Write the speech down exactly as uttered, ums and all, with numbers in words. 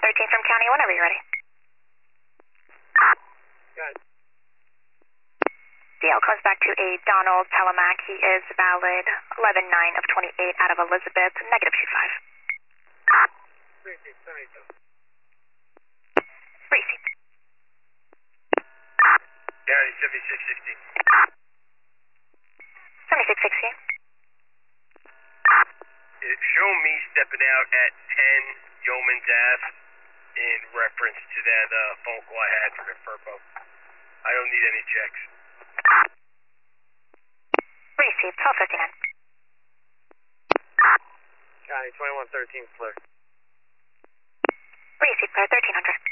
thirteen from County, whenever you're ready. Got it. D L comes back to a Donald Telemac. He is valid eleven nine of twenty-eight out of Elizabeth, negative two five. Appreciate it. Sorry, Joe. Receipt. County seventy-six sixteen. seventy-six sixteen. Show me stepping out at ten Yeoman's Ave in reference to that uh, phone call I had from Furbo. I don't need any checks. Receipt, twelve fifty-nine. County twenty-one thirteen, Fleur. Receipt, Fleur, thirteen hundred.